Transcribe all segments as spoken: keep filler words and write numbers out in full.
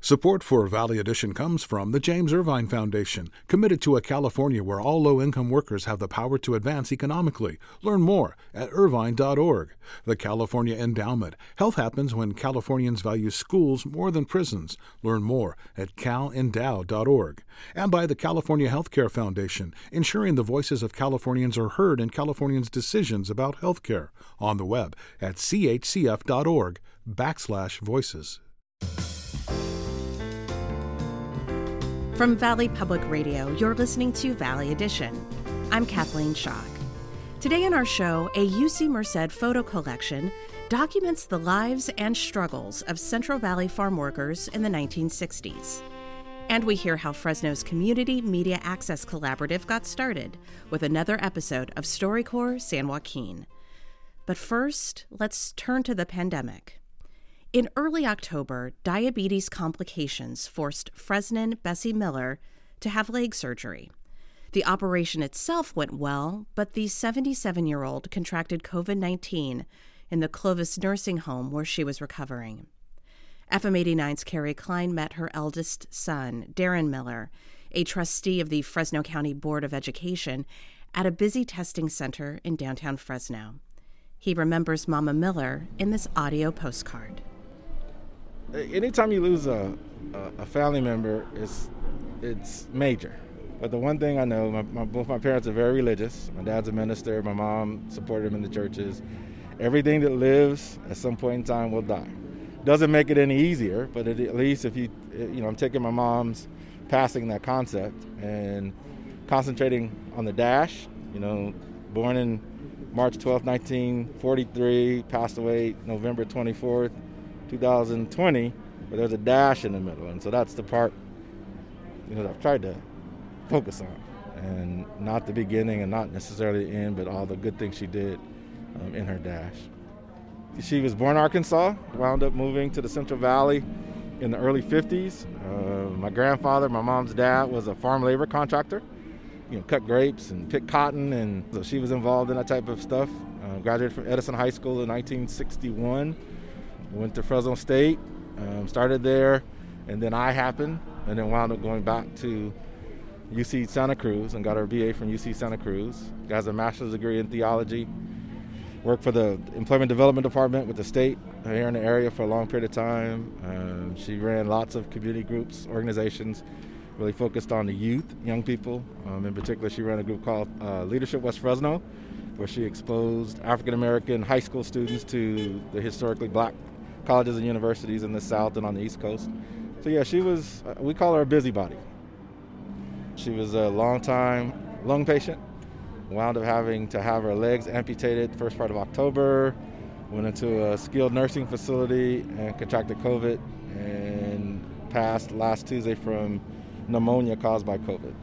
Support for Valley Edition comes from the James Irvine Foundation, committed to a California where all low-income workers have the power to advance economically. Learn more at irvine dot org. The California Endowment. Health happens when Californians value schools more than prisons. Learn more at cal endow dot org. And by the California Healthcare Foundation, ensuring the voices of Californians are heard in Californians' decisions about healthcare. On the web at c h c f dot org backslash voices. From Valley Public Radio, you're listening to Valley Edition. I'm Kathleen Schock. Today on our show, a U C Merced photo collection documents the lives and struggles of Central Valley farm workers in the nineteen sixties. And we hear how Fresno's Community Media Access Collaborative got started with another episode of StoryCorps San Joaquin. But first, let's turn to the pandemic. In early October, diabetes complications forced Fresnan Bessie Miller to have leg surgery. The operation itself went well, but the seventy-seven-year-old contracted covid nineteen in the Clovis nursing home where she was recovering. F M eighty-nine's Carrie Klein met her eldest son, Darren Miller, a trustee of the Fresno County Board of Education, at a busy testing center in downtown Fresno. He remembers Mama Miller in this audio postcard. Anytime you lose a, a family member, it's it's major. But the one thing I know, my, my, both my parents are very religious. My dad's a minister. My mom supported him in the churches. Everything that lives at some point in time will die. Doesn't make it any easier, but it, at least if you, you know, I'm taking my mom's passing that concept and concentrating on the dash. You know, born in March twelfth, nineteen forty-three, passed away November twenty-fourth, two thousand twenty, but there's a dash in the middle, and so that's the part, you know, that I've tried to focus on, and not the beginning and not necessarily the end, but all the good things she did um, in her dash. She was born in Arkansas, wound up moving to the Central Valley in the early fifties. Uh, my grandfather, my mom's dad, was a farm labor contractor, you know, cut grapes and pick cotton, and so she was involved in that type of stuff. Uh, graduated from Edison High School in nineteen sixty-one. Went to Fresno State, um, started there, and then I happened, and then wound up going back to U C Santa Cruz and got her B A from U C Santa Cruz. Got a master's degree in theology. Worked for the Employment Development Department with the state here in the area for a long period of time. Um, she ran lots of community groups, organizations, really focused on the youth, young people. Um, in particular, she ran a group called uh, Leadership West Fresno, where she exposed African-American high school students to the historically black colleges and universities in the South and on the East Coast. So yeah, she was, uh, we call her a busybody. She was a long-time lung patient, wound up having to have her legs amputated first part of October, went into a skilled nursing facility and contracted COVID and passed last Tuesday from pneumonia caused by COVID.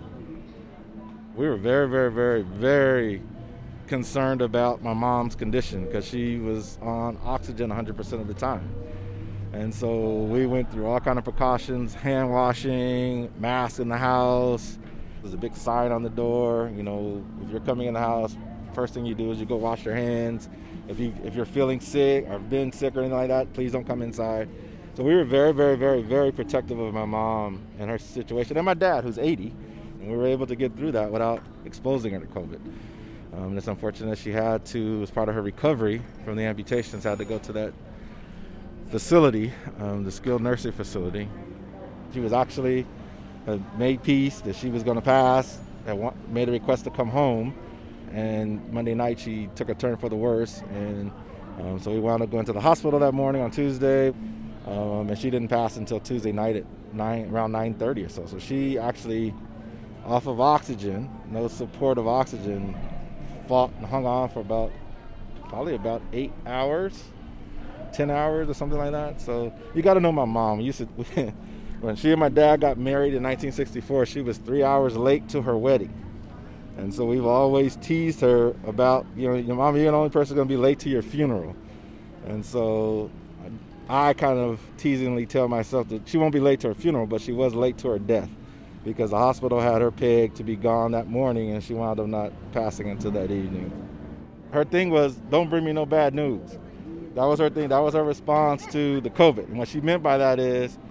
We were very, very, very, very concerned about my mom's condition because she was on oxygen one hundred percent of the time. And so we went through all kind of precautions, hand washing, masks in the house. There's a big sign on the door, you know, if you're coming in the house, first thing you do is you go wash your hands. If, you, if you're feeling sick or been sick or anything like that, please don't come inside. So we were very, very, very, very protective of my mom and her situation, and my dad, who's eighty, and we were able to get through that without exposing her to COVID. Um, it's unfortunate she had to, as part of her recovery from the amputations, had to go to that facility, um, the skilled nursing facility. She was actually had made peace that she was going to pass, had wa- made a request to come home, and Monday night she took a turn for the worse, and um, so we wound up going to the hospital that morning on Tuesday, um, and she didn't pass until Tuesday night at nine, around nine thirty or so. So she actually, off of oxygen, no support of oxygen, fought and hung on for about, probably about eight hours, ten hours or something like that. So you got to know my mom. We used to, when she and my dad got married in nineteen sixty-four, she was three hours late to her wedding. And so we've always teased her about, you know, your mom, you're the only person going to be late to your funeral. And so I kind of teasingly tell myself that she won't be late to her funeral, but she was late to her death because the hospital had her pegged to be gone that morning, and she wound up not passing until that evening. Her thing was, don't bring me no bad news. That was her thing. That was her response to the COVID. And what she meant by that is,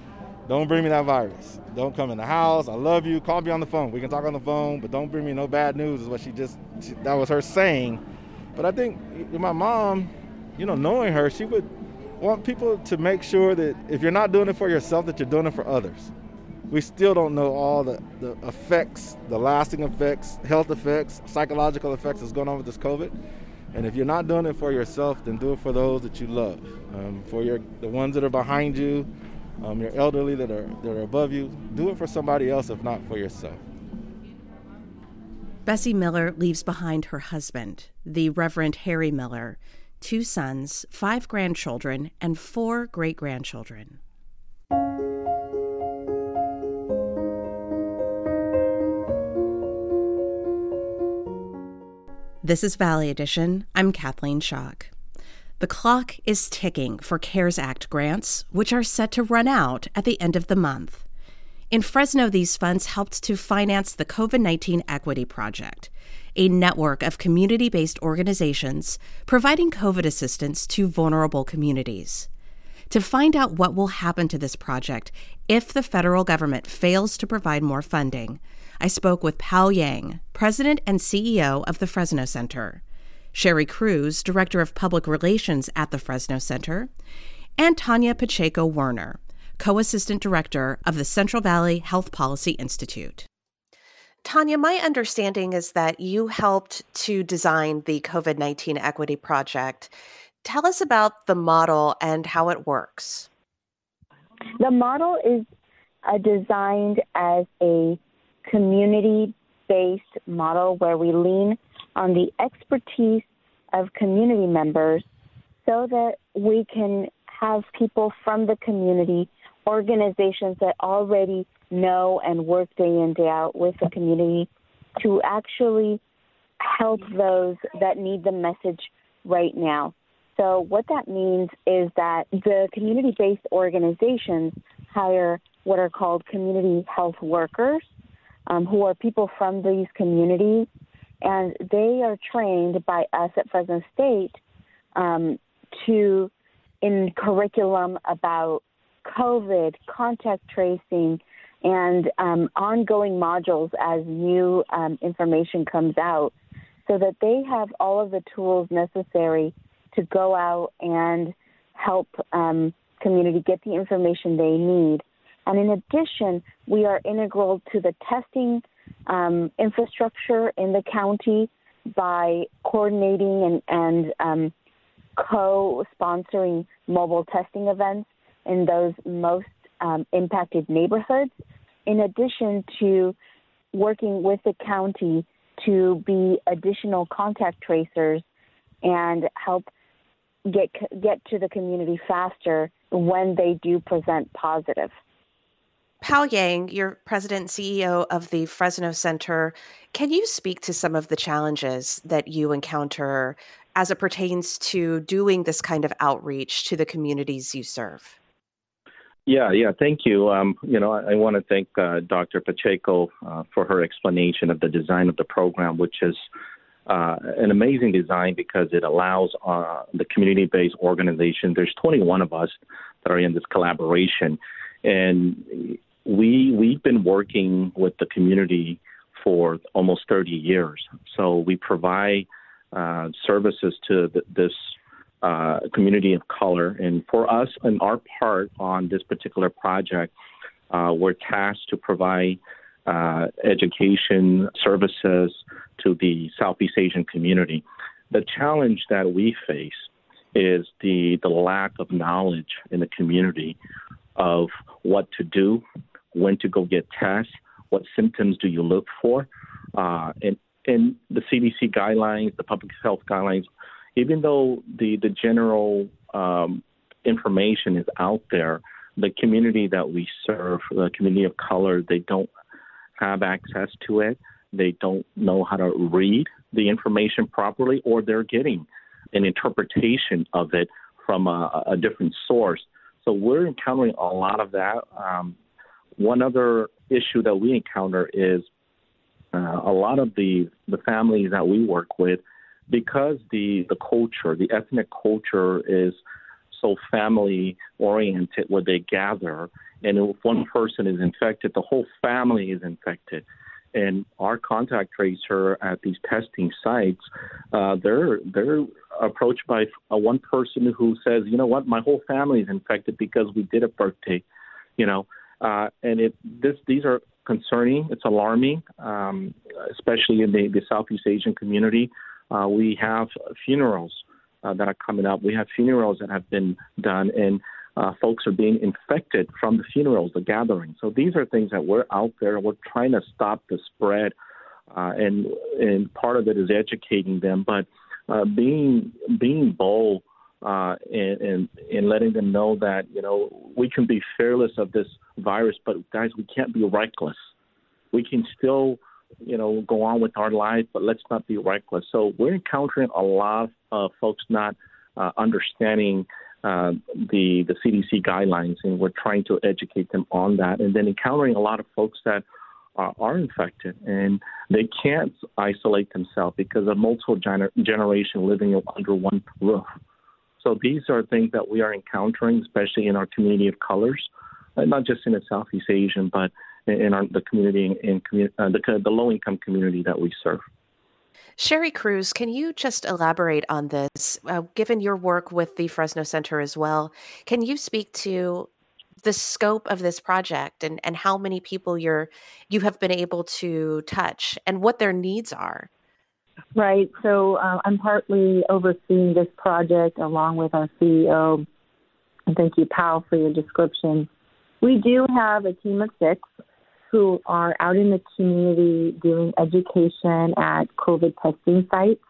Don't bring me that virus. Don't come in the house. I love you. Call me on the phone. We can talk on the phone, but don't bring me no bad news is what she just, she, that was her saying. But I think my mom, you know, knowing her, she would want people to make sure that if you're not doing it for yourself, that you're doing it for others. We still don't know all the, the effects, the lasting effects, health effects, psychological effects that's going on with this COVID. And if you're not doing it for yourself, then do it for those that you love, um, for your the ones that are behind you, um, your elderly that are that are above you. Do it for somebody else, if not for yourself. Bessie Miller leaves behind her husband, the Reverend Harry Miller, two sons, five grandchildren, and four great-grandchildren. This is Valley Edition. I'm Kathleen Schock. The clock is ticking for CARES Act grants, which are set to run out at the end of the month. In Fresno, these funds helped to finance the COVID nineteen Equity Project, a network of community-based organizations providing COVID assistance to vulnerable communities. To find out what will happen to this project if the federal government fails to provide more funding, I spoke with Pal Yang, president and C E O of the Fresno Center, Sherry Cruz, director of public relations at the Fresno Center, and Tanya Pacheco-Werner, co-assistant director of the Central Valley Health Policy Institute. Tanya, my understanding is that you helped to design the COVID nineteen Equity Project. Tell us about the model and how it works. The model is uh, designed as a community-based model where we lean on the expertise of community members so that we can have people from the community, organizations that already know and work day in, day out with the community to actually help those that need the message right now. So what that means is that the community-based organizations hire what are called community health workers, um, who are people from these communities, and they are trained by us at Fresno State um, to in curriculum about COVID, contact tracing, and um, ongoing modules as new um, information comes out, so that they have all of the tools necessary to go out and help um, community get the information they need. And in addition, we are integral to the testing um, infrastructure in the county by coordinating and, and um, co-sponsoring mobile testing events in those most um, impacted neighborhoods, in addition to working with the county to be additional contact tracers and help get get to the community faster when they do present positive. Pal Yang, you're president and C E O of the Fresno Center. Can you speak to some of the challenges that you encounter as it pertains to doing this kind of outreach to the communities you serve? Yeah, yeah, thank you. Um, you know, I, I want to thank uh, Doctor Pacheco uh, for her explanation of the design of the program, which is uh, an amazing design because it allows uh, the community-based organization. There's twenty-one of us that are in this collaboration, and we we've been working with the community for almost thirty years. So we provide uh, services to the, this. Uh, community of color. And for us and our part on this particular project, uh, we're tasked to provide uh, education services to the Southeast Asian community. The challenge that we face is the, the lack of knowledge in the community of what to do, when to go get tests, what symptoms do you look for, uh, and, and the C D C guidelines, the public health guidelines. Even though the, the general um, information is out there, the community that we serve, the community of color, they don't have access to it. They don't know how to read the information properly, or they're getting an interpretation of it from a, a different source. So we're encountering a lot of that. Um, one other issue that we encounter is uh, a lot of the, the families that we work with, because the, the culture, the ethnic culture is so family-oriented where they gather And if one person is infected, the whole family is infected. And our contact tracer at these testing sites, uh, they're they're approached by a one person who says, you know what, my whole family is infected because we did a birthday, you know. Uh, and it this these are concerning. It's alarming, um, especially in the, the Southeast Asian community. Uh, we have funerals uh, that are coming up. We have funerals that have been done, and uh, folks are being infected from the funerals, the gatherings. So these are things that we're out there. We're trying to stop the spread, uh, and and part of it is educating them, but uh, being being bold uh, and, and and letting them know that, you know, we can be fearless of this virus, but guys, we can't be reckless. We can still, you know, go on with our life, but let's not be reckless. So we're encountering a lot of folks not uh, understanding uh, the the C D C guidelines, and we're trying to educate them on that. And then encountering a lot of folks that uh, are infected, and they can't isolate themselves because of multiple gener- generation living under one roof. So these are things that we are encountering, especially in our community of colors, uh, not just in the Southeast Asian, but in our, the community, in commu- uh, the, the low-income community that we serve. Sherry Cruz, can you just elaborate on this? Uh, given your work with the Fresno Center as well, can you speak to the scope of this project and, and how many people you're you have been able to touch and what their needs are? Right. So uh, I'm partly overseeing this project along with our C E O. And thank you, Pal, for your description. We do have a team of six who are out in the community doing education at COVID testing sites,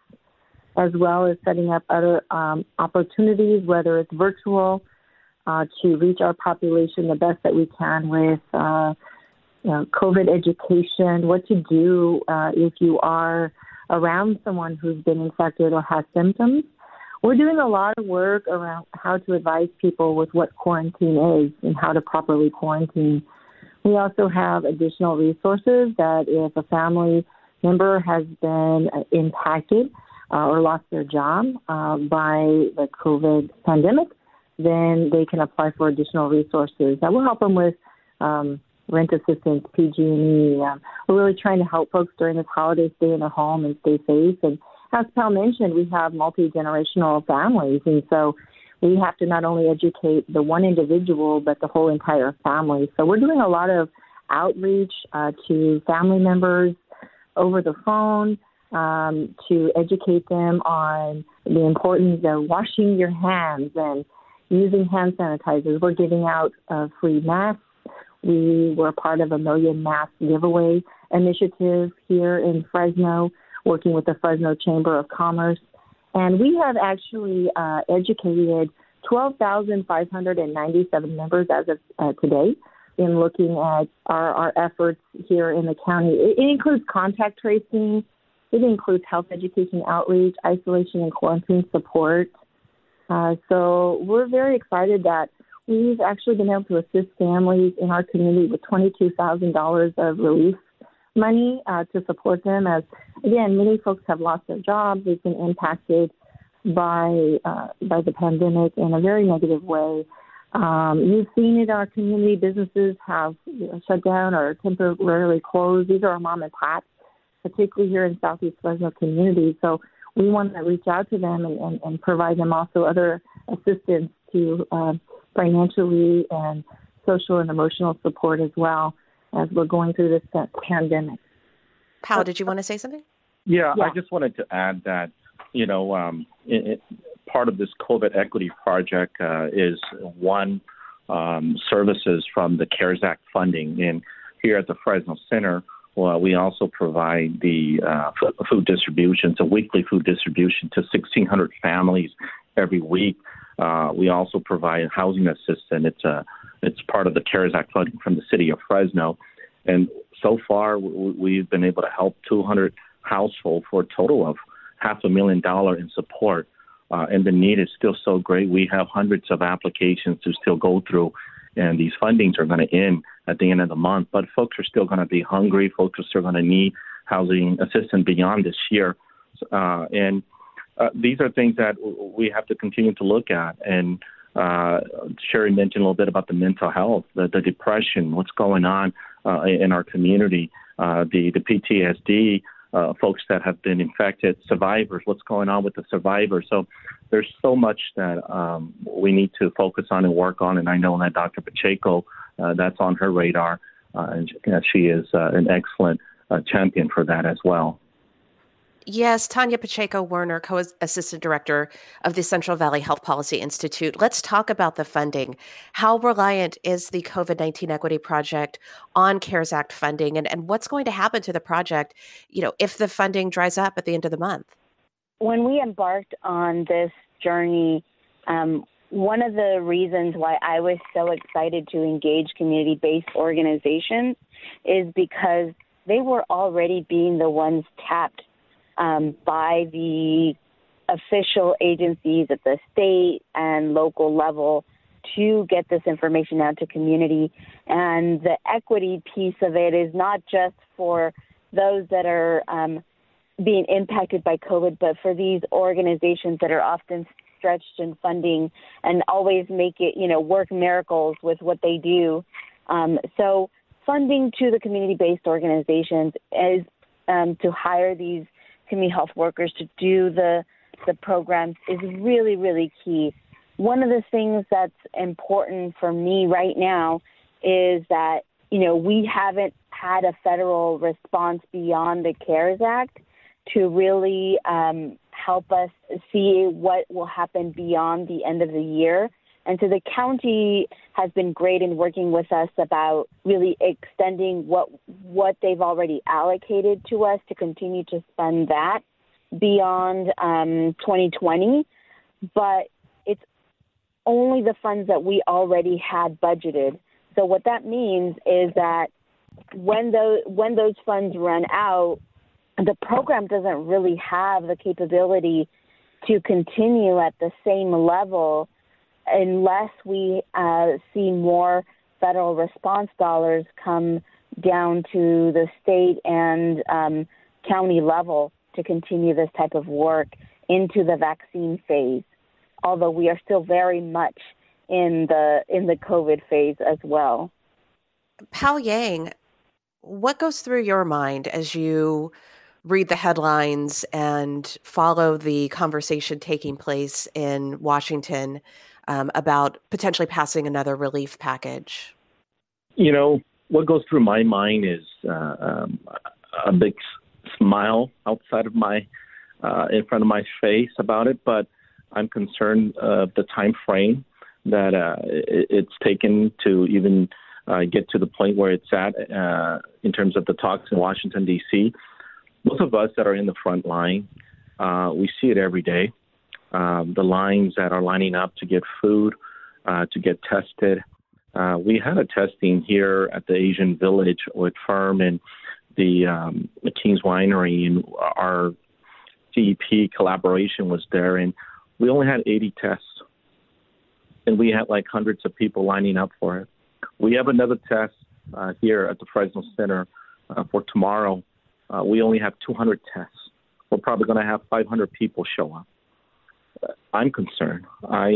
as well as setting up other um, opportunities, whether it's virtual, uh, to reach our population the best that we can with uh, you know, COVID education, what to do uh, if you are around someone who's been infected or has symptoms. We're doing a lot of work around how to advise people with what quarantine is and how to properly quarantine. We also have additional resources that if a family member has been impacted uh, or lost their job uh, by the COVID pandemic, then they can apply for additional resources that will help them with um, rent assistance, P G and E. Um, we're really trying to help folks during this holiday stay in their home and stay safe. And as Pal mentioned, we have multi-generational families, and so we have to not only educate the one individual, but the whole entire family. So we're doing a lot of outreach uh, to family members over the phone um, to educate them on the importance of washing your hands and using hand sanitizers. We're giving out uh, free masks. We were part of a million mask giveaway initiative here in Fresno, working with the Fresno Chamber of Commerce. And we have actually uh, educated twelve thousand five hundred ninety-seven members as of uh, today in looking at our, our efforts here in the county. It, it includes contact tracing. It includes health education outreach, isolation and quarantine support. Uh, so we're very excited that we've actually been able to assist families in our community with twenty-two thousand dollars of relief money uh, to support them, as, again, many folks have lost their jobs. They've been impacted by uh, by the pandemic in a very negative way. Um, you've seen it, our community businesses have you know, shut down or temporarily closed. These are our mom and pops, particularly here in Southeast Fresno community. So we want to reach out to them and, and, and provide them also other assistance to uh, financially and social and emotional support as well as we're going through this pandemic. Pal, did you want to say something? Yeah, yeah. I just wanted to add that, you know, um, it, it, part of this COVID equity project uh, is one um, services from the CARES Act funding. And here at the Fresno Center, well, we also provide the uh, food distribution, so weekly food distribution to sixteen hundred families every week. Uh, we also provide housing assistance. It's a It's part of the CARES Act funding from the city of Fresno. And so far, we've been able to help two hundred households for a total of half a million dollars in support. Uh, and the need is still so great. We have hundreds of applications to still go through, and these fundings are going to end at the end of the month. But folks are still going to be hungry. Folks are still going to need housing assistance beyond this year. Uh, and uh, these are things that we have to continue to look at. And Uh, Sherry mentioned a little bit about the mental health, the, the depression, what's going on uh, in our community, uh, the, the P T S D, uh, folks that have been infected, survivors, what's going on with the survivors. So there's so much that um, we need to focus on and work on, and I know that Doctor Pacheco, uh, that's on her radar, uh, and she is uh, an excellent uh, champion for that as well. Yes, Tanya Pacheco Werner, co-assistant director of the Central Valley Health Policy Institute. Let's talk about the funding. How reliant is the COVID nineteen Equity Project on CARES Act funding, and, and what's going to happen to the project, you know, if the funding dries up at the end of the month? When we embarked on this journey, um, one of the reasons why I was so excited to engage community-based organizations is because they were already being the ones tapped Um, by the official agencies at the state and local level to get this information out to community. And the equity piece of it is not just for those that are um, being impacted by COVID, but for these organizations that are often stretched in funding and always make it, you know, work miracles with what they do. Um, so funding to the community-based organizations is um, to hire these community health workers to do the the programs is really, really key. One of the things that's important for me right now is that, you know, we haven't had a federal response beyond the CARES Act to really um, help us see what will happen beyond the end of the year. And so the county has been great in working with us about really extending what what they've already allocated to us to continue to spend that beyond um, twenty twenty. But it's only the funds that we already had budgeted. So what that means is that when those, when those funds run out, the program doesn't really have the capability to continue at the same level unless we uh, see more federal response dollars come down to the state and um, county level to continue this type of work into the vaccine phase, although we are still very much in the in the COVID phase as well. Pal Yang, what goes through your mind as you read the headlines and follow the conversation taking place in Washington Um, about potentially passing another relief package? You know, what goes through my mind is uh, um, a big smile outside of my, uh, in front of my face about it, but I'm concerned of the time frame that uh, it, it's taken to even uh, get to the point where it's at uh, in terms of the talks in Washington, D C. Most of us that are in the front line, uh, we see it every day. Um, the lines that are lining up to get food, uh, to get tested. Uh, we had a testing here at the Asian Village with Firm and the, um, the King's Winery, and our C E P collaboration was there, and we only had eighty tests, and we had like hundreds of people lining up for it. We have another test uh, here at the Fresno Center uh, for tomorrow. Uh, we only have two hundred tests. We're probably going to have five hundred people show up. I'm concerned. I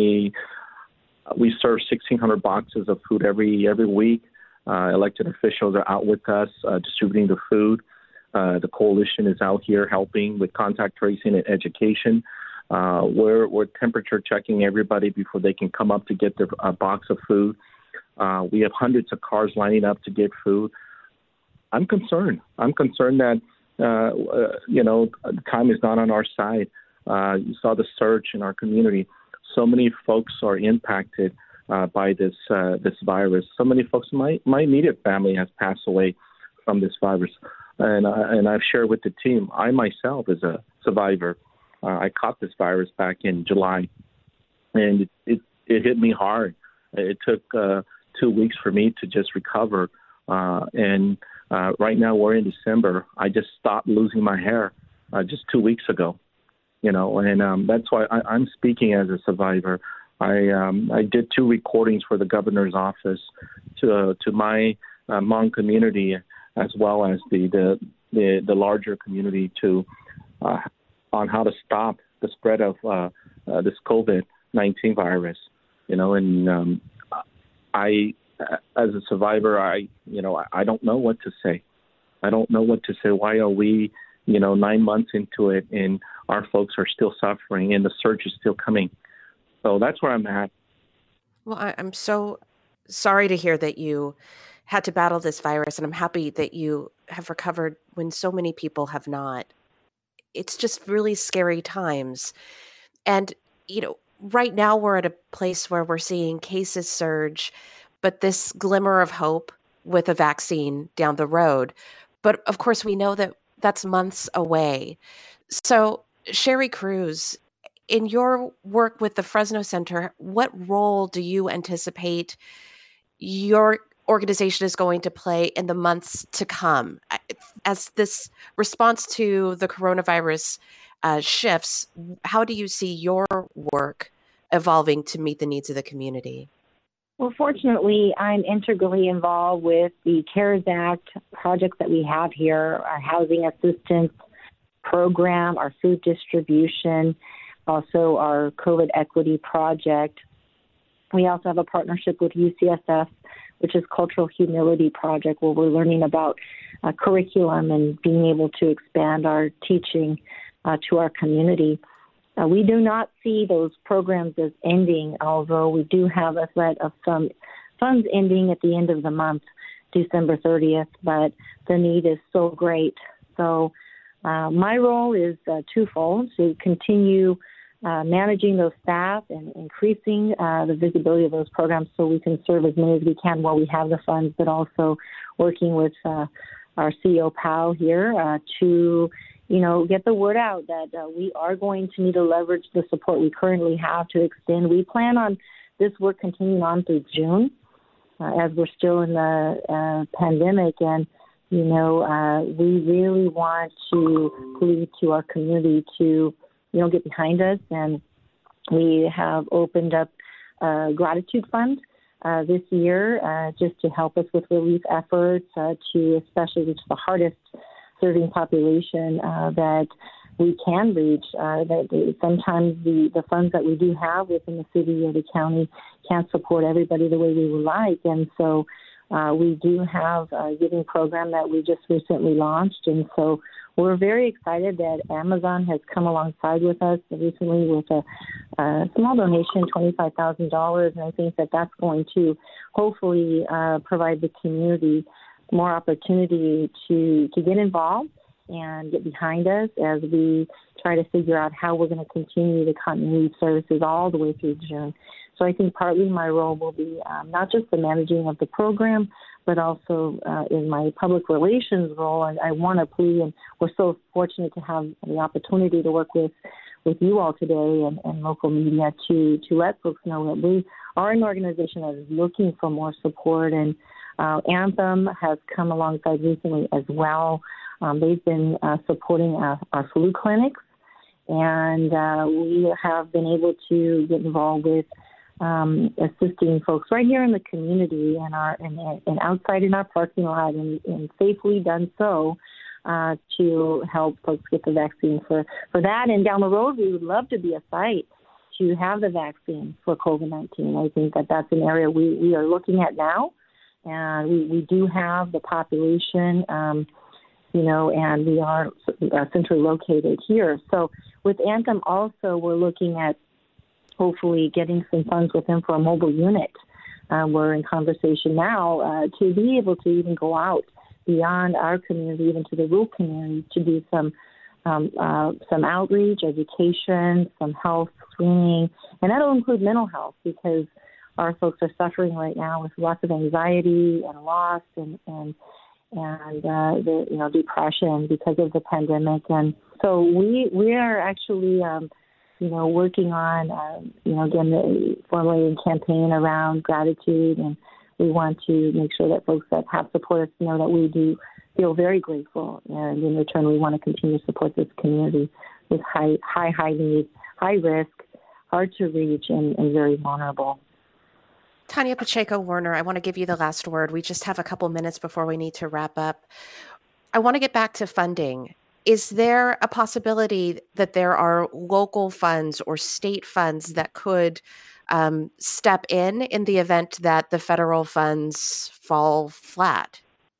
we serve sixteen hundred boxes of food every every week. Uh, elected officials are out with us uh, distributing the food. Uh, the coalition is out here helping with contact tracing and education. Uh, we're we're temperature checking everybody before they can come up to get their uh, box of food. Uh, we have hundreds of cars lining up to get food. I'm concerned. I'm concerned that uh, uh, you know time is not on our side. Uh, you saw the surge in our community. So many folks are impacted uh, by this uh, this virus. So many folks, my my immediate family has passed away from this virus, and uh, and I've shared with the team. I myself is a survivor. Uh, I caught this virus back in July, and it it, it hit me hard. It took uh, two weeks for me to just recover, uh, and uh, right now we're in December. I just stopped losing my hair uh, just two weeks ago. You know, and um, that's why I, I'm speaking as a survivor. I um, I did two recordings for the governor's office to uh, to my uh, Hmong community as well as the the, the, the larger community to uh, on how to stop the spread of uh, uh, this COVID nineteen virus. You know, and um, I, as a survivor, I, you know, I, I don't know what to say. I don't know what to say. Why are we, you know, nine months into it and our folks are still suffering and the surge is still coming? So that's where I'm at. Well, I, I'm so sorry to hear that you had to battle this virus, and I'm happy that you have recovered when so many people have not. It's just really scary times. And, you know, right now we're at a place where we're seeing cases surge, but this glimmer of hope with a vaccine down the road. But of course, we know that that's months away. So, Sherry Cruz, in your work with the Fresno Center, what role do you anticipate your organization is going to play in the months to come as this response to the coronavirus uh, shifts? How do you see your work evolving to meet the needs of the community? Well, fortunately, I'm integrally involved with the CARES Act projects that we have here, our housing assistance program, our food distribution, also our COVID equity project. We also have a partnership with U C S F, which is Cultural Humility Project, where we're learning about uh, curriculum and being able to expand our teaching uh, to our community. Uh, we do not see those programs as ending, although we do have a threat of some funds ending at the end of the month, December thirtieth, but the need is so great. So uh, my role is uh, twofold, to continue uh, managing those staff and increasing uh, the visibility of those programs so we can serve as many as we can while we have the funds, but also working with uh, our C E O, Powell, here uh, to you know, get the word out that uh, we are going to need to leverage the support we currently have to extend. We plan on this work continuing on through June uh, as we're still in the uh, pandemic. And, you know, uh, we really want to plead to our community to, you know, get behind us. And we have opened up a gratitude fund uh, this year uh, just to help us with relief efforts uh, to especially reach the hardest serving population uh, that we can reach. Uh, that they, sometimes the, the funds that we do have within the city or the county can't support everybody the way we would like. And so uh, we do have a giving program that we just recently launched. And so we're very excited that Amazon has come alongside with us recently with a, a small donation, twenty-five thousand dollars. And I think that that's going to hopefully uh, provide the community more opportunity to, to get involved and get behind us as we try to figure out how we're going to continue the continuity services all the way through June. So I think partly my role will be um, not just the managing of the program, but also uh, in my public relations role. I, I want to plead, and we're so fortunate to have the opportunity to work with, with you all today and, and local media to, to let folks know that we are an organization that is looking for more support. And Uh, Anthem has come alongside recently as well. Um, they've been uh, supporting our, our flu clinics, and uh, we have been able to get involved with um, assisting folks right here in the community and our and, and outside in our parking lot, and, and safely done so uh, to help folks get the vaccine for, for that. And down the road, we would love to be a site to have the vaccine for COVID nineteen. I think that that's an area we, we are looking at now. And we, we do have the population, um, you know, and we are uh, centrally located here. So with Anthem also, we're looking at hopefully getting some funds with them for a mobile unit. Uh, we're in conversation now uh, to be able to even go out beyond our community, even to the rural community, to do some um, uh, some outreach, education, some health screening, and that'll include mental health, because our folks are suffering right now with lots of anxiety and loss and and and uh, the you know depression because of the pandemic. And so we we are actually um, you know working on uh, you know again the formulating a campaign around gratitude, and we want to make sure that folks that have supported us know that we do feel very grateful, and in return we want to continue to support this community with high high high need, high risk, hard to reach, and, and very vulnerable. Tanya Pacheco Werner, I want to give you the last word. We just have a couple minutes before we need to wrap up. I want to get back to funding. Is there a possibility that there are local funds or state funds that could um, step in in the event that the federal funds fall flat?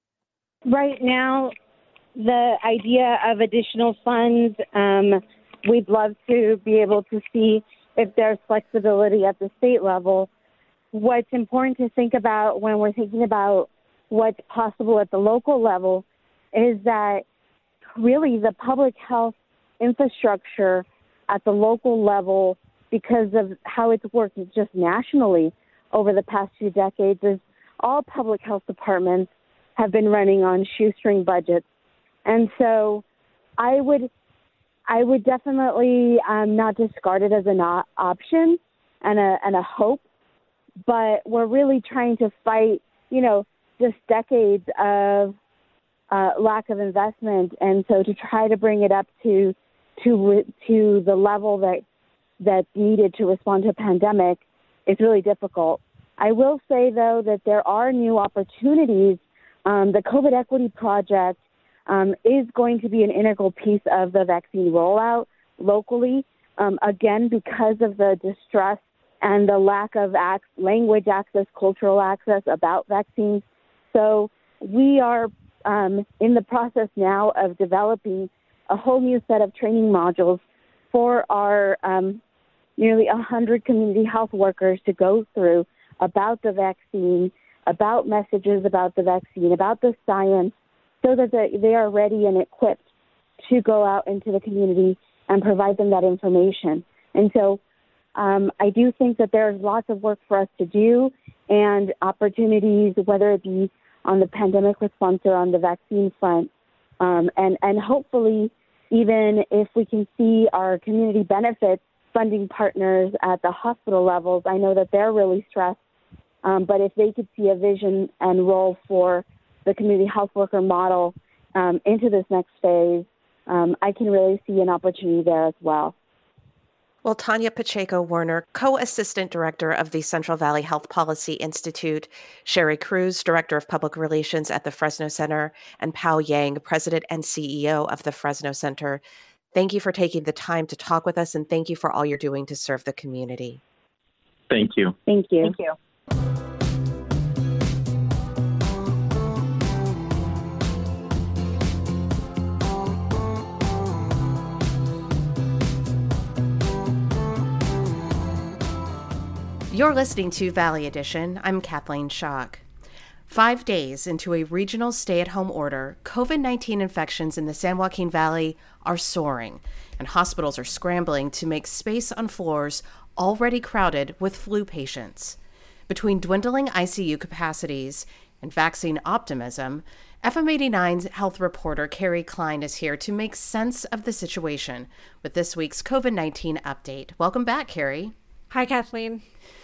Right now, the idea of additional funds, um, we'd love to be able to see if there's flexibility at the state level. What's important to think about when we're thinking about what's possible at the local level is that really the public health infrastructure at the local level, because of how it's worked just nationally over the past few decades, is all public health departments have been running on shoestring budgets. And so I would I would definitely um, not discard it as an op- option and a, and a hope, but we're really trying to fight, you know, just decades of uh, lack of investment. And so to try to bring it up to to to the level that that's needed to respond to a pandemic is really difficult. I will say, though, that there are new opportunities. Um, the COVID Equity Project um, is going to be an integral piece of the vaccine rollout locally, um, again, because of the distress and the lack of ac- language access, cultural access about vaccines. So we are um, in the process now of developing a whole new set of training modules for our um, nearly one hundred community health workers to go through about the vaccine, about messages about the vaccine, about the science, so that they are ready and equipped to go out into the community and provide them that information. And so um, I do think that there's lots of work for us to do and opportunities, whether it be on the pandemic response or on the vaccine front. Um, and, and hopefully, even if we can see our community benefits funding partners at the hospital levels, I know that they're really stressed. Um, but if they could see a vision and role for the community health worker model um, into this next phase, um, I can really see an opportunity there as well. Well, Tanya Pacheco-Werner, Co-Assistant Director of the Central Valley Health Policy Institute, Sherry Cruz, Director of Public Relations at the Fresno Center, and Pao Yang, President and C E O of the Fresno Center, thank you for taking the time to talk with us, and thank you for all you're doing to serve the community. Thank you. Thank you. Thank you. You're listening to Valley Edition. I'm Kathleen Schock. Five days into a regional stay-at-home order, COVID nineteen infections in the San Joaquin Valley are soaring, and hospitals are scrambling to make space on floors already crowded with flu patients. Between dwindling I C U capacities and vaccine optimism, F M eighty-nine's health reporter Carrie Klein is here to make sense of the situation with this week's COVID nineteen update. Welcome back, Carrie. Hi, Kathleen.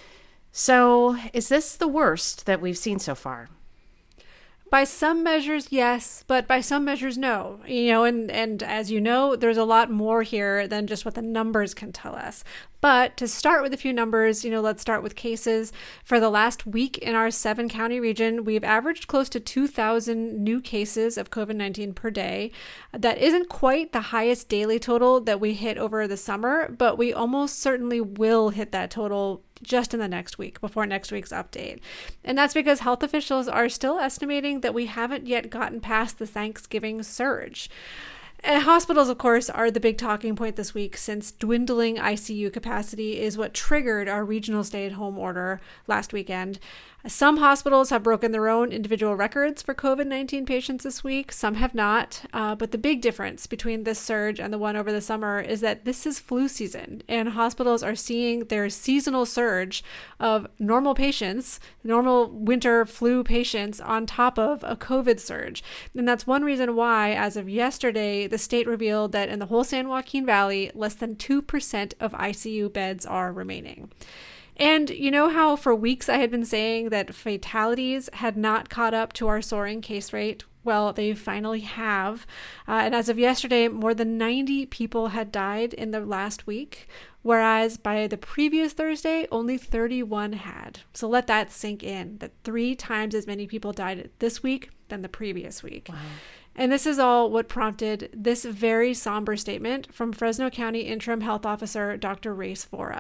So, is this the worst that we've seen so far? By some measures, yes, but by some measures, no. You know, and, and as you know, there's a lot more here than just what the numbers can tell us. But to start with a few numbers, you know, let's start with cases. For the last week in our seven county region, we've averaged close to two thousand new cases of COVID nineteen per day. That isn't quite the highest daily total that we hit over the summer, but we almost certainly will hit that total just in the next week, before next week's update. And that's because health officials are still estimating that we haven't yet gotten past the Thanksgiving surge. And hospitals, of course, are the big talking point this week, since dwindling I C U capacity is what triggered our regional stay-at-home order last weekend. Some hospitals have broken their own individual records for COVID nineteen patients this week. Some have not. Uh, but the big difference between this surge and the one over the summer is that this is flu season, and hospitals are seeing their seasonal surge of normal patients, normal winter flu patients, on top of a COVID surge. And that's one reason why, as of yesterday, the state revealed that in the whole San Joaquin Valley, less than two percent of I C U beds are remaining. And you know how for weeks I had been saying that fatalities had not caught up to our soaring case rate? Well, they finally have. Uh, and as of yesterday, more than ninety people had died in the last week, whereas by the previous Thursday, only thirty-one had. So let that sink in, that three times as many people died this week than the previous week. Wow. And this is all what prompted this very somber statement from Fresno County Interim Health Officer Doctor Ray Svora.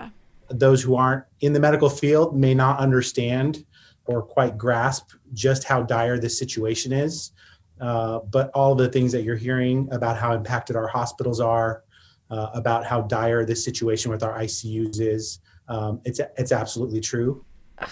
those who aren't in the medical field may not understand or quite grasp just how dire this situation is. Uh, but all of the things that you're hearing about how impacted our hospitals are, uh, about how dire this situation with our I C Us is, um, it's it's absolutely true.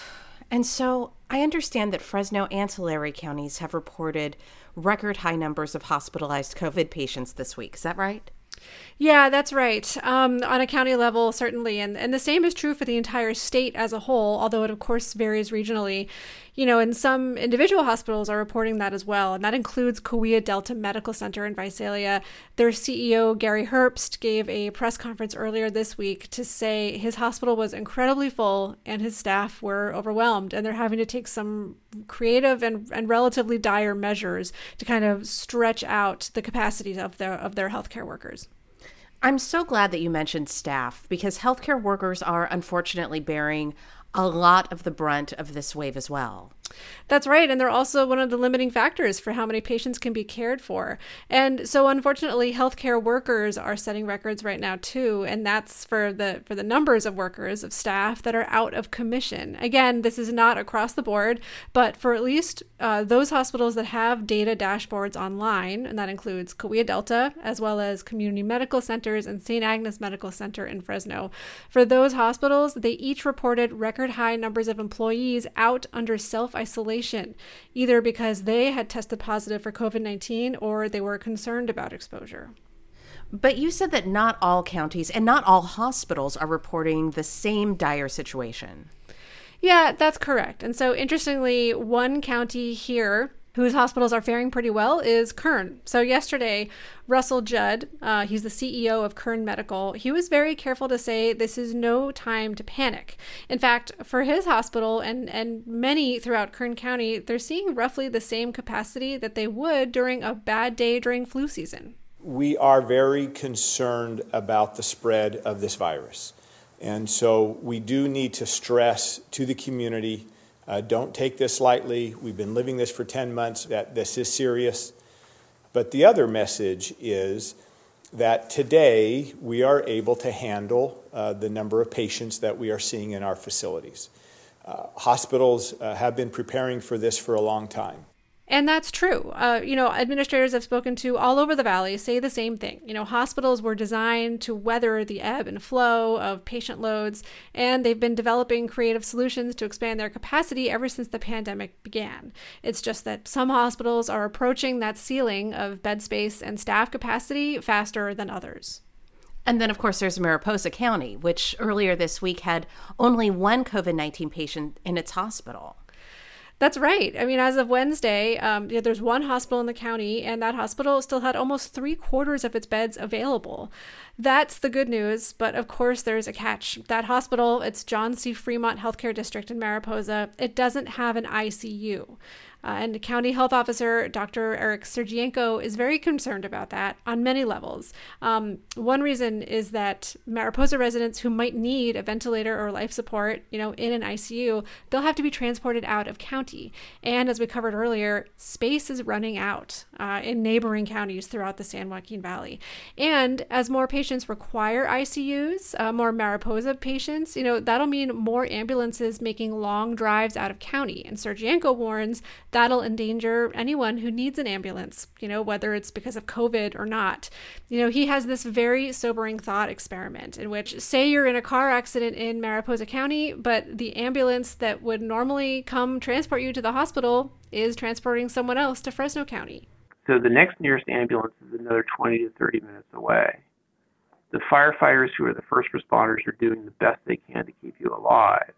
And so I understand that Fresno ancillary counties have reported record high numbers of hospitalized COVID patients this week. Is that right? Yeah, that's right. Um, on a county level, certainly. And, and the same is true for the entire state as a whole, although it, of course, varies regionally. You know, and some individual hospitals are reporting that as well. And that includes Cahuilla Delta Medical Center in Visalia. Their C E O, Gary Herbst, gave a press conference earlier this week to say his hospital was incredibly full and his staff were overwhelmed. And they're having to take some creative and, and relatively dire measures to kind of stretch out the capacity of their, of their healthcare workers. I'm so glad that you mentioned staff, because healthcare workers are unfortunately bearing a lot of the brunt of this wave as well. That's right. And they're also one of the limiting factors for how many patients can be cared for. And so unfortunately, healthcare workers are setting records right now, too. And that's for the for the numbers of workers, of staff that are out of commission. Again, this is not across the board, but for at least uh, those hospitals that have data dashboards online, and that includes Cahuilla Delta, as well as community medical centers and Saint Agnes Medical Center in Fresno. For those hospitals, they each reported record high numbers of employees out under self isolation, either because they had tested positive for COVID nineteen or they were concerned about exposure. But you said that not all counties and not all hospitals are reporting the same dire situation. Yeah, that's correct. And so interestingly, one county here whose hospitals are faring pretty well is Kern. So yesterday, Russell Judd, uh, he's the C E O of Kern Medical, he was very careful to say this is no time to panic. In fact, for his hospital and, and many throughout Kern County, they're seeing roughly the same capacity that they would during a bad day during flu season. We are very concerned about the spread of this virus. And so we do need to stress to the community, Uh, don't take this lightly. We've been living this for ten months, that this is serious. But the other message is that today we are able to handle uh, the number of patients that we are seeing in our facilities. Uh, hospitals uh, have been preparing for this for a long time. And that's true. Uh, you know, administrators I've spoken to all over the valley say the same thing. You know, hospitals were designed to weather the ebb and flow of patient loads, and they've been developing creative solutions to expand their capacity ever since the pandemic began. It's just that some hospitals are approaching that ceiling of bed space and staff capacity faster than others. And then, of course, there's Mariposa County, which earlier this week had only one COVID nineteen patient in its hospital. That's right. I mean, as of Wednesday, um, yeah, there's one hospital in the county, and that hospital still had almost three quarters of its beds available. That's the good news, but of course there's a catch. That hospital, it's John C. Fremont Healthcare District in Mariposa, it doesn't have an I C U. Uh, and County Health Officer Doctor Eric Sergienko is very concerned about that on many levels. Um, one reason is that Mariposa residents who might need a ventilator or life support, you know, in an I C U, they'll have to be transported out of county. And as we covered earlier, space is running out uh, in neighboring counties throughout the San Joaquin Valley. And as more patients require I C Us, uh, more Mariposa patients, you know, that'll mean more ambulances making long drives out of county. And Sergienko warns that'll endanger anyone who needs an ambulance, you know, whether it's because of COVID or not. You know, he has this very sobering thought experiment in which, say you're in a car accident in Mariposa County, but the ambulance that would normally come transport you to the hospital is transporting someone else to Fresno County. So the next nearest ambulance is another twenty to thirty minutes away. The firefighters, who are the first responders, are doing the best they can to keep you alive.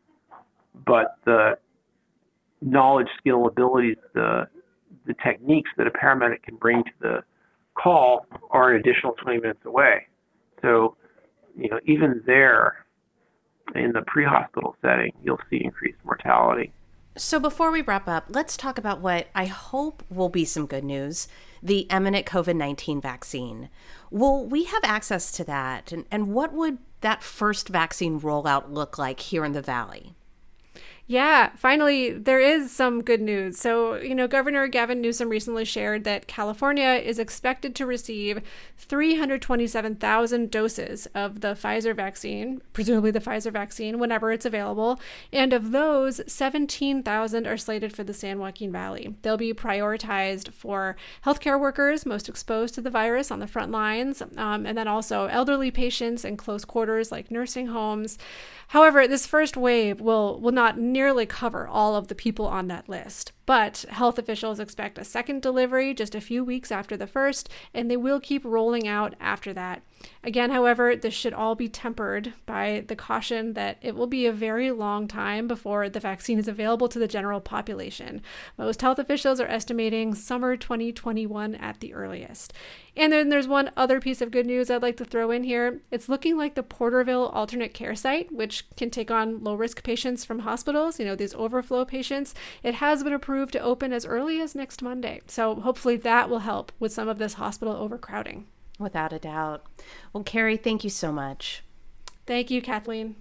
But the knowledge, skill, abilities, the the techniques that a paramedic can bring to the call are an additional twenty minutes away. So, you know, even there, in the pre-hospital setting, you'll see increased mortality. So before we wrap up, let's talk about what I hope will be some good news, the imminent COVID nineteen vaccine. Will we have access to that? And, and what would that first vaccine rollout look like here in the Valley? Yeah, finally, there is some good news. So, you know, Governor Gavin Newsom recently shared that California is expected to receive three hundred twenty-seven thousand doses of the Pfizer vaccine, presumably the Pfizer vaccine, whenever it's available. And of those, seventeen thousand are slated for the San Joaquin Valley. They'll be prioritized for healthcare workers most exposed to the virus on the front lines, um, and then also elderly patients in close quarters like nursing homes. However, this first wave will, will not nearly cover all of the people on that list. But health officials expect a second delivery just a few weeks after the first, and they will keep rolling out after that. Again, however, this should all be tempered by the caution that it will be a very long time before the vaccine is available to the general population. Most health officials are estimating summer twenty twenty-one at the earliest. And then there's one other piece of good news I'd like to throw in here. It's looking like the Porterville Alternate Care Site, which can take on low-risk patients from hospitals, you know, these overflow patients, it has been approved to open as early as next Monday. So hopefully that will help with some of this hospital overcrowding. Without a doubt. Well, Carrie, thank you so much. Thank you, Kathleen.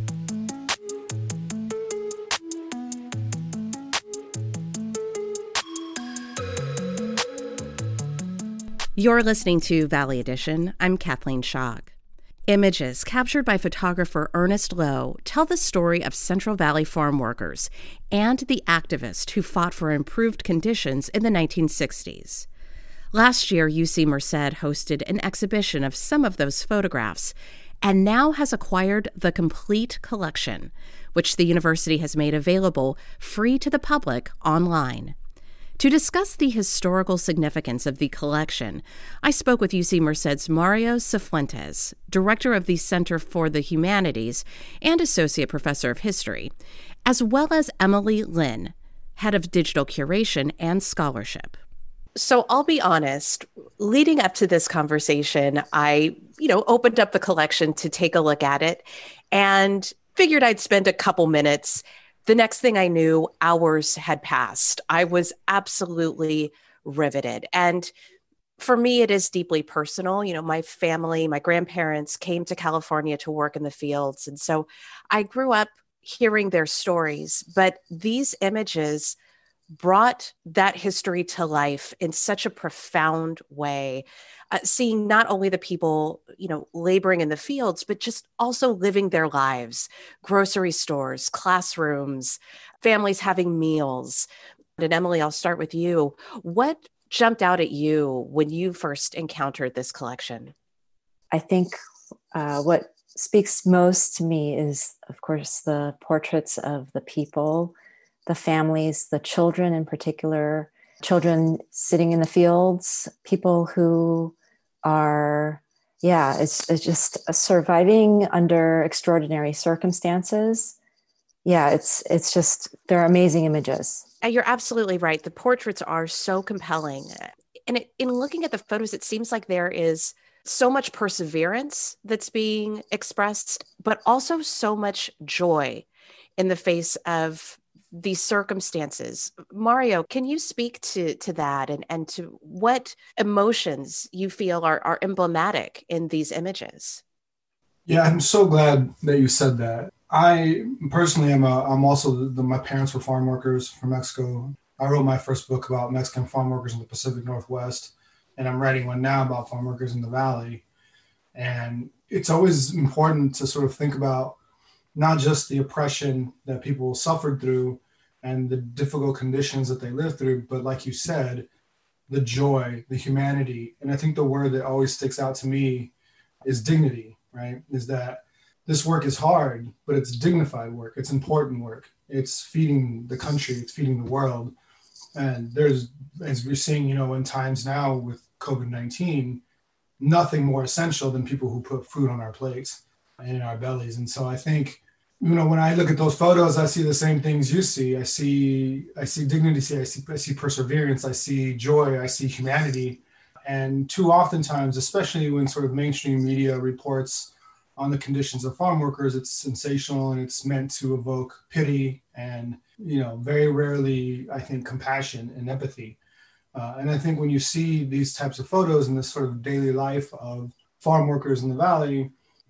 You're listening to Valley Edition. I'm Kathleen Schock. Images captured by photographer Ernest Lowe tell the story of Central Valley farm workers and the activists who fought for improved conditions in the nineteen sixties. Last year, U C Merced hosted an exhibition of some of those photographs and now has acquired the complete collection, which the university has made available free to the public online. To discuss the historical significance of the collection, I spoke with U C Merced's Mario Cifuentes, director of the Center for the Humanities and associate professor of history, as well as Emily Lynn, head of digital curation and scholarship. So I'll be honest, leading up to this conversation, I, you know, opened up the collection to take a look at it and figured I'd spend a couple minutes. The next thing I knew, hours had passed. I was absolutely riveted. And for me, it is deeply personal. You know, my family, my grandparents came to California to work in the fields. And so I grew up hearing their stories, but these images brought that history to life in such a profound way, uh, seeing not only the people, you know, laboring in the fields, but just also living their lives, grocery stores, classrooms, families having meals. And Emily, I'll start with you. What jumped out at you when you first encountered this collection? I think uh, what speaks most to me is, of course, the portraits of the people, the families, the children in particular, children sitting in the fields, people who are, yeah, it's, it's just surviving under extraordinary circumstances. Yeah, it's it's just, they're amazing images. And you're absolutely right. The portraits are so compelling. And it, in looking at the photos, it seems like there is so much perseverance that's being expressed, but also so much joy in the face of these circumstances. Mario, can you speak to, to that and, and to what emotions you feel are, are emblematic in these images? Yeah, I'm so glad that you said that. I personally am a, I'm also, the, the, my parents were farm workers from Mexico. I wrote my first book about Mexican farm workers in the Pacific Northwest, and I'm writing one now about farm workers in the Valley. And it's always important to sort of think about not just the oppression that people suffered through and the difficult conditions that they lived through, but like you said, the joy, the humanity. And I think the word that always sticks out to me is dignity, right? Is that this work is hard, but it's dignified work. It's important work. It's feeding the country. It's feeding the world. And there's, as we're seeing, you know, in times now with COVID nineteen, nothing more essential than people who put food on our plates and in our bellies. And so I think, you know, when I look at those photos, I see the same things you see. I see, I see dignity, I see, I see perseverance, I see joy, I see humanity. And too oftentimes, especially when sort of mainstream media reports on the conditions of farm workers, it's sensational and it's meant to evoke pity and, you know, very rarely, I think, compassion and empathy. Uh, and I think when you see these types of photos in this sort of daily life of farm workers in the Valley,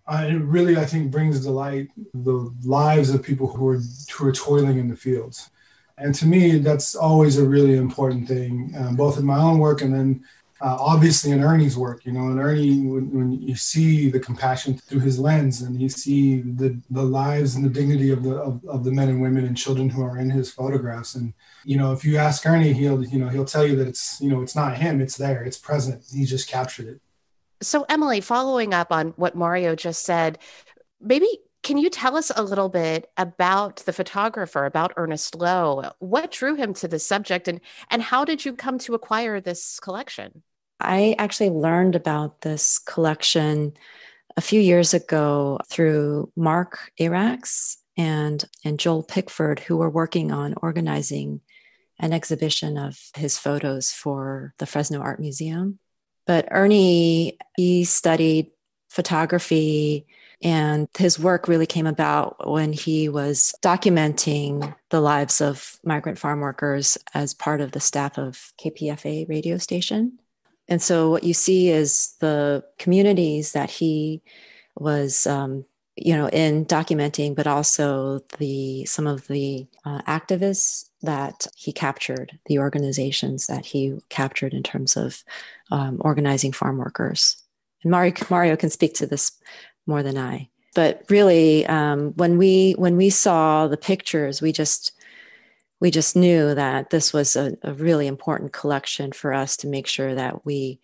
Uh, it really, I think, brings to light the lives of people who are who are toiling in the fields. And to me, that's always a really important thing, um, both in my own work and then uh, obviously in Ernie's work. You know, in Ernie, when, when you see the compassion through his lens and you see the, the lives and the dignity of the of, of the men and women and children who are in his photographs. And, you know, if you ask Ernie, he'll, you know, he'll tell you that it's, you know, it's not him, it's there, it's present. He just captured it. So, Emily, following up on what Mario just said, maybe can you tell us a little bit about the photographer, about Ernest Lowe? What drew him to this subject, and, and how did you come to acquire this collection? I actually learned about this collection a few years ago through Mark Arax and, and Joel Pickford, who were working on organizing an exhibition of his photos for the Fresno Art Museum. But Ernie, he studied photography, and his work really came about when he was documenting the lives of migrant farm workers as part of the staff of K P F A radio station. And so what you see is the communities that he was, um, you know, in documenting, but also the some of the uh, activists that he captured, the organizations that he captured in terms of um, organizing farm workers. And Mario, Mario can speak to this more than I. But really, um, when we when we saw the pictures, we just we just knew that this was a, a really important collection for us to make sure that we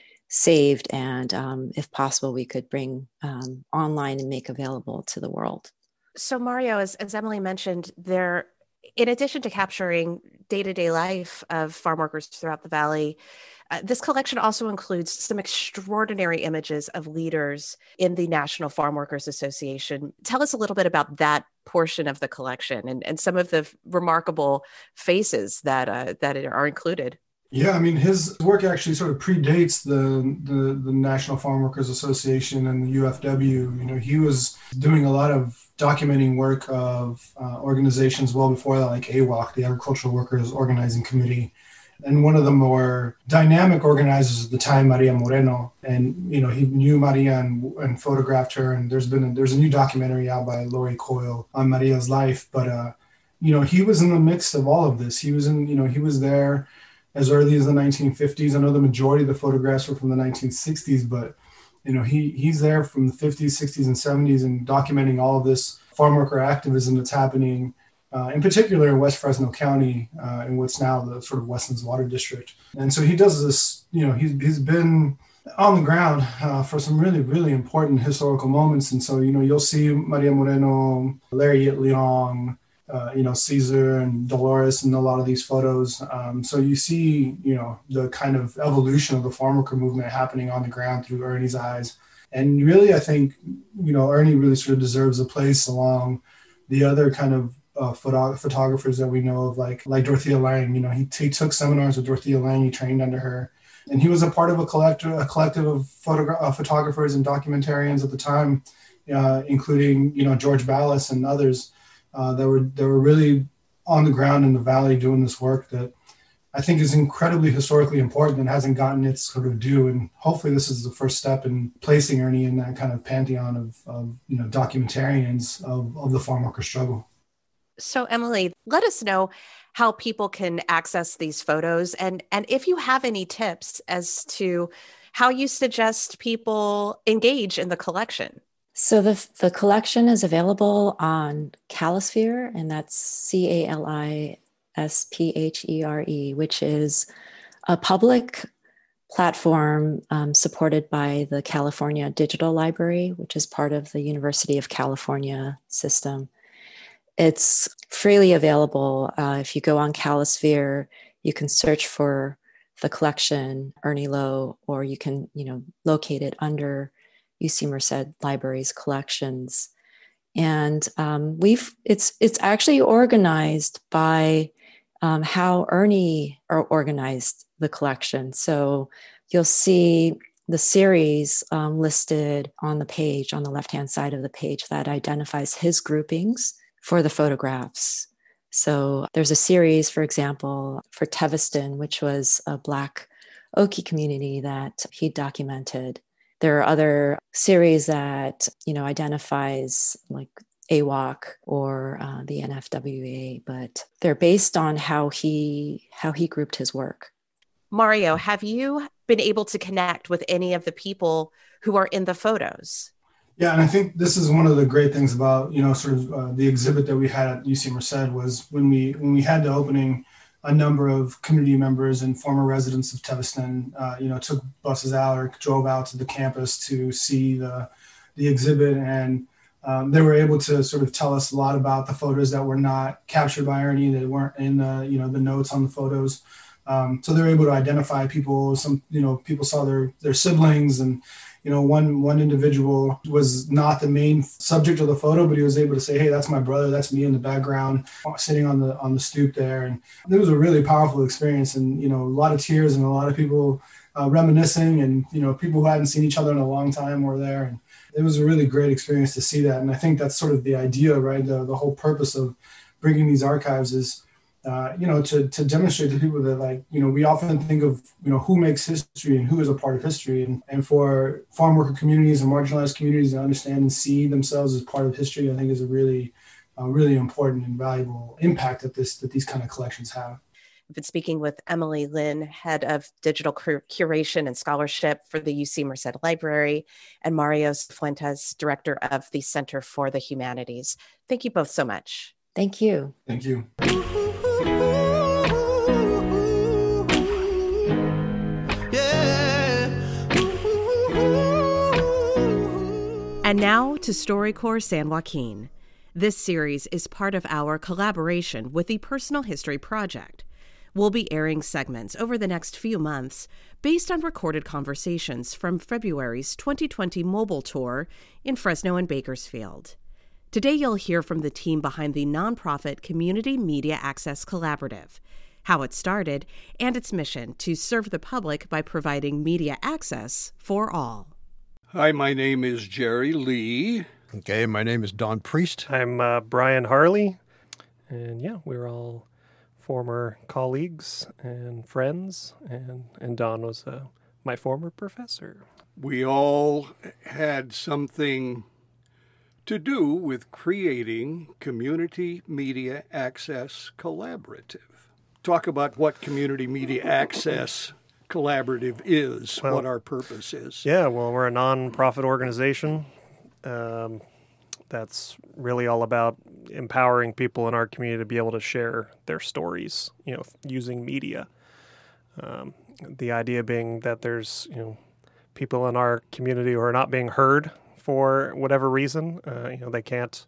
saved and, um, if possible, we could bring um, online and make available to the world. So, Mario, as, as Emily mentioned, there, in addition to capturing day-to-day life of farm workers throughout the Valley, uh, this collection also includes some extraordinary images of leaders in the National Farm Workers Association. Tell us a little bit about that portion of the collection and, and some of the remarkable faces that uh, that are included. Yeah, I mean, his work actually sort of predates the, the the National Farm Workers Association and the U F W. You know, he was doing a lot of documenting work of uh, organizations well before that, like A W O C, the Agricultural Workers Organizing Committee. And one of the more dynamic organizers at the time, Maria Moreno. And, you know, he knew Maria and, and photographed her. And there's been a, there's a new documentary out by Lori Coyle on Maria's life. But, uh, you know, he was in the mix of all of this. He was in, you know, he was there as early as the nineteen fifties. I know the majority of the photographs were from the nineteen sixties, but, you know, he he's there from the fifties, sixties, and seventies and documenting all of this farm worker activism that's happening, uh, in particular in West Fresno County, uh, in what's now the sort of Westlands Water District. And so he does this, you know, he's, he's been on the ground uh, for some really, really important historical moments. And so, you know, you'll see Maria Moreno, Larry Leong, Uh, you know, Caesar and Dolores and a lot of these photos. Um, so you see, you know, the kind of evolution of the farm worker movement happening on the ground through Ernie's eyes. And really, I think, you know, Ernie really sort of deserves a place along the other kind of uh, photo- photographers that we know of, like like Dorothea Lange. You know, he, he took seminars with Dorothea Lange, he trained under her. And he was a part of a collective, a collective of photogra- uh, photographers and documentarians at the time, uh, including, you know, George Ballas and others. Uh, that were that were really on the ground in the Valley doing this work that I think is incredibly historically important and hasn't gotten its sort of due. And hopefully this is the first step in placing Ernie in that kind of pantheon of, of you know, documentarians of, of the farm worker struggle. So, Emily, let us know how people can access these photos and, and if you have any tips as to how you suggest people engage in the collection. So the the collection is available on Calisphere, and that's C A L I S P H E R E, which is a public platform um, supported by the California Digital Library, which is part of the University of California system. It's freely available. Uh, if you go on Calisphere, you can search for the collection, Ernie Lowe, or you can, you know, locate it under U C Merced Library's collections. And um, we've it's it's actually organized by um, how Ernie organized the collection. So you'll see the series um, listed on the page, on the left-hand side of the page, that identifies his groupings for the photographs. So there's a series, for example, for Teviston, which was a Black Okie community that he documented. There are other series that, you know, identifies like A W O C or uh, the N F W A, but they're based on how he how he grouped his work. Mario, have you been able to connect with any of the people who are in the photos? Yeah, and I think this is one of the great things about, you know, sort of uh, the exhibit that we had at U C Merced was when we when we had the opening, a number of community members and former residents of Teviston, uh, you know, took buses out or drove out to the campus to see the the exhibit, and um, they were able to sort of tell us a lot about the photos that were not captured by Ernie, that weren't in the, you know, the notes on the photos. Um, so they're able to identify people. Some, you know, people saw their their siblings, and you know, one one individual was not the main subject of the photo, but he was able to say, "Hey, that's my brother. That's me in the background, sitting on the on the stoop there." And it was a really powerful experience, and you know, a lot of tears and a lot of people uh, reminiscing, and you know, people who hadn't seen each other in a long time were there, and it was a really great experience to see that. And I think that's sort of the idea, right? The the whole purpose of bringing these archives is, Uh, you know, to, to demonstrate to people that, like, you know, we often think of, you know, who makes history and who is a part of history. And, and for farm worker communities and marginalized communities to understand and see themselves as part of history, I think is a really, uh, really important and valuable impact that this, that these kind of collections have. I've been speaking with Emily Lynn, head of digital cur- curation and scholarship for the U C Merced Library, and Mario Fuentes, director of the Center for the Humanities. Thank you both so much. Thank you. Thank you. And now to StoryCorps San Joaquin. This series is part of our collaboration with the Personal History Project. We'll be airing segments over the next few months based on recorded conversations from February's twenty twenty mobile tour in Fresno and Bakersfield. Today you'll hear from the team behind the nonprofit Community Media Access Collaborative, how it started, and its mission to serve the public by providing media access for all. Hi, my name is Jerry Lee. Okay, my name is Don Priest. I'm uh, Brian Harley. And yeah, we're all former colleagues and friends. And, and Don was uh, my former professor. We all had something to do with creating Community Media Access Collaborative. Talk about what Community Media Access Collaborative is, well, what our purpose is. Yeah, well, we're a nonprofit organization um, that's really all about empowering people in our community to be able to share their stories, you know, using media. Um, the idea being that there's, you know, people in our community who are not being heard for whatever reason. Uh, you know, they can't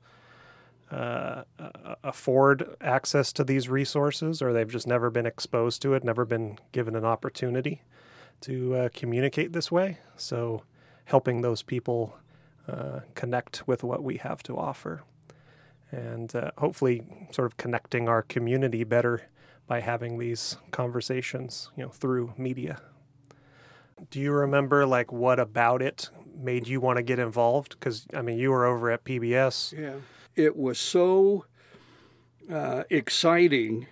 uh, afford access to these resources, or they've just never been exposed to it, never been given an opportunity to uh, communicate this way. So helping those people uh, connect with what we have to offer, and uh, hopefully sort of connecting our community better by having these conversations, you know, through media. Do you remember, like, what about it made you want to get involved? Because, I mean, you were over at P B S. Yeah. It was so uh, exciting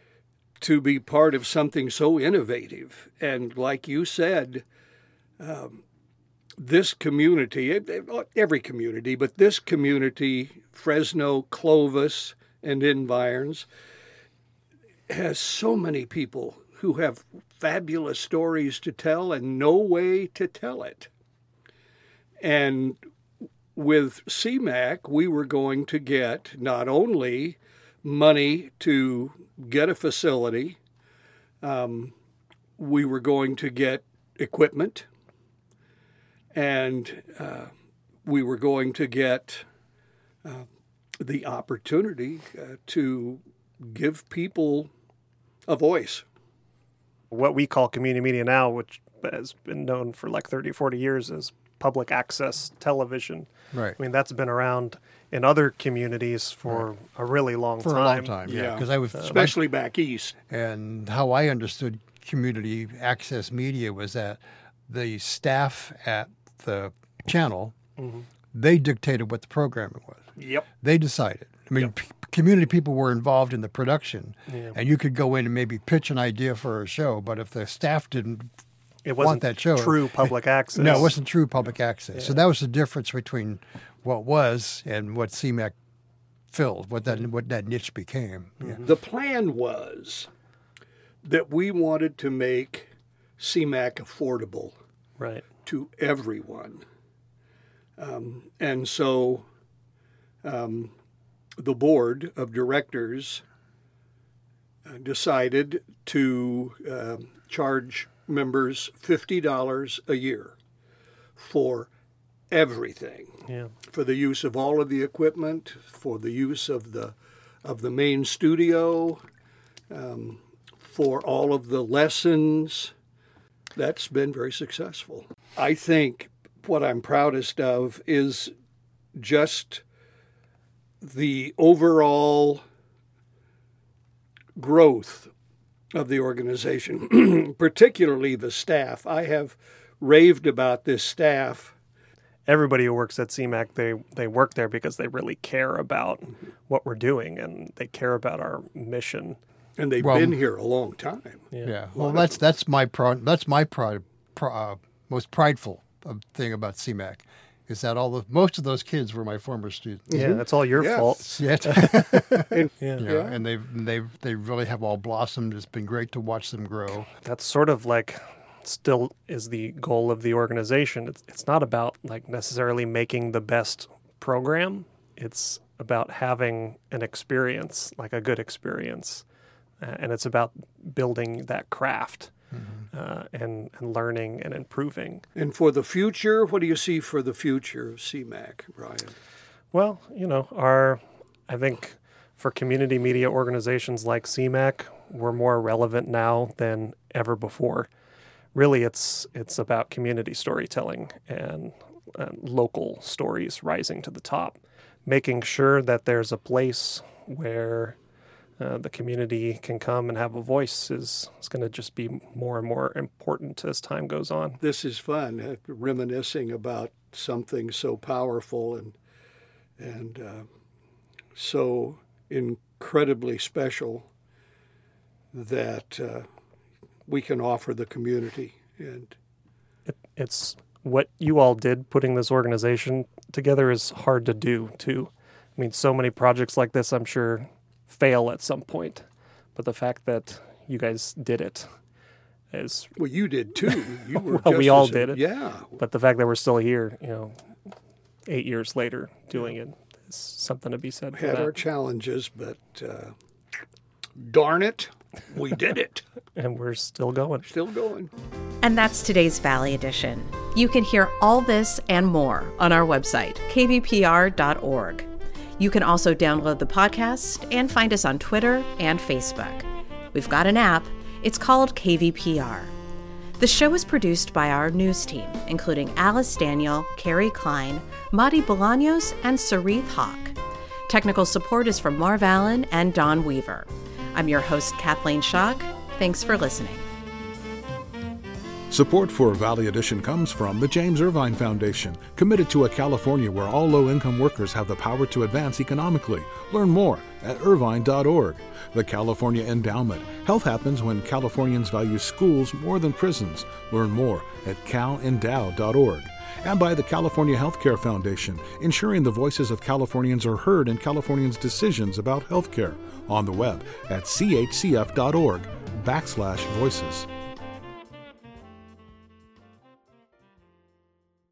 to be part of something so innovative. And like you said, um, this community, every community, but this community, Fresno, Clovis, and environs, has so many people who have fabulous stories to tell and no way to tell it. And with C M A C, we were going to get not only money to get a facility, um, we were going to get equipment, and uh, we were going to get uh, the opportunity uh, to give people a voice. What we call community media now, which has been known for like thirty, forty years as public access television. Right. I mean, that's been around in other communities for right. a really long for time. For a long time, yeah. Because yeah. I was especially back east. And how I understood community access media was that the staff at the channel, mm-hmm. they dictated what the programming was. Yep. They decided. I mean, yep. p- community people were involved in the production, yeah. and you could go in and maybe pitch an idea for a show, but if the staff didn't it wasn't want that show. True public access. No, it wasn't true public access. Yeah. So that was the difference between what was and what C MAC filled, what that what that niche became. Mm-hmm. Yeah. The plan was that we wanted to make C MAC affordable right. to everyone. Um, and so um, the board of directors uh, decided to uh, charge members fifty dollars a year for everything. Yeah. For the use of all of the equipment, for the use of the of the main studio, um, for all of the lessons. That's been very successful. I think what I'm proudest of is just the overall growth of the organization, particularly the staff. I have raved about this staff. Everybody who works at C MAC, they, they work there because they really care about what we're doing and they care about our mission. And they've Well, been here a long time. Yeah. yeah. Well, that's that's my pro, that's my pride, pro, uh, most prideful thing about C MAC, is that all the most of those kids were my former students. Yeah, that's all your yeah. fault. Yeah. and, yeah. yeah. And they've they've they really have all blossomed. It's been great to watch them grow. That's sort of like still is the goal of the organization. It's it's not about like necessarily making the best program. It's about having an experience, like a good experience. Uh, and it's about building that craft mm-hmm. uh, and, and learning and improving. And for the future, what do you see for the future of C MAC, Brian? Well, you know, our I think for community media organizations like C MAC, we're more relevant now than ever before. Really, it's it's about community storytelling and, and local stories rising to the top, making sure that there's a place where Uh, the community can come and have a voice is, is going to just be more and more important as time goes on. This is fun, uh, reminiscing about something so powerful and and uh, so incredibly special that uh, we can offer the community. And it, it's what you all did putting this organization together is hard to do too. I mean, so many projects like this, I'm sure, fail at some point, but the fact that you guys did it is well, you did too. You were well, just we all as, did it. Yeah. But the fact that we're still here, you know, eight years later doing it is something to be said. We for had that. our challenges, but uh, darn it, we did it, and we're still going. Still going. And that's today's Valley Edition. You can hear all this and more on our website, k v p r dot org. You can also download the podcast and find us on Twitter and Facebook. We've got an app. It's called K V P R. The show is produced by our news team, including Alice Daniel, Carrie Klein, Madi Bolaños, and Sarith Hawk. Technical support is from Marv Allen and Don Weaver. I'm your host, Kathleen Schock. Thanks for listening. Support for Valley Edition comes from the James Irvine Foundation, committed to a California where all low-income workers have the power to advance economically. Learn more at irvine dot org. The California Endowment. Health happens when Californians value schools more than prisons. Learn more at cal endow dot org. And by the California Healthcare Foundation, ensuring the voices of Californians are heard in Californians' decisions about healthcare. On the web at c h c f dot org backslash voices.